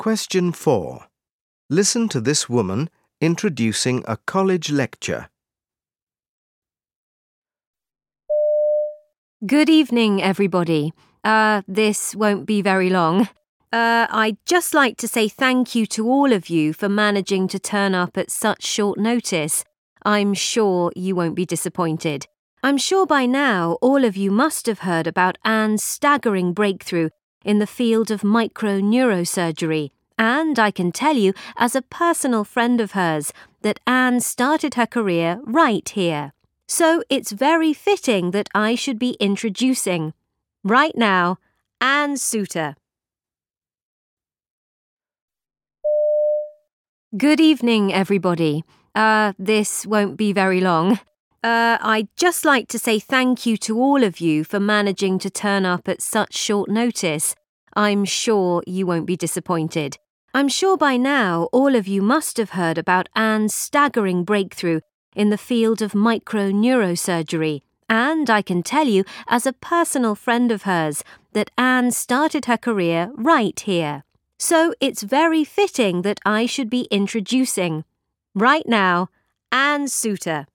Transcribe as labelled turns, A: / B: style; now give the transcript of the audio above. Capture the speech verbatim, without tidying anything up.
A: Question four. Listen to this woman introducing a college lecture.
B: Good evening, everybody. Uh, this won't be very long. Uh, I'd just like to say thank you to all of you for managing to turn up at such short notice. I'm sure you won't be disappointed. I'm sure by now all of you must have heard about Anne's staggering breakthrough in the field of microneurosurgery, and I can tell you, as a personal friend of hers, that Anne started her career right here. So it's very fitting that I should be introducing, right now, Anne Souter. Good evening, everybody. Uh, this won't be very long. Uh, I'd just like to say thank you to all of you for managing to turn up at such short notice. I'm sure you won't be disappointed. I'm sure by now all of you must have heard about Anne's staggering breakthrough in the field of microneurosurgery, and I can tell you, as a personal friend of hers, that Anne started her career right here. So it's very fitting that I should be introducing, right now, Anne Souter.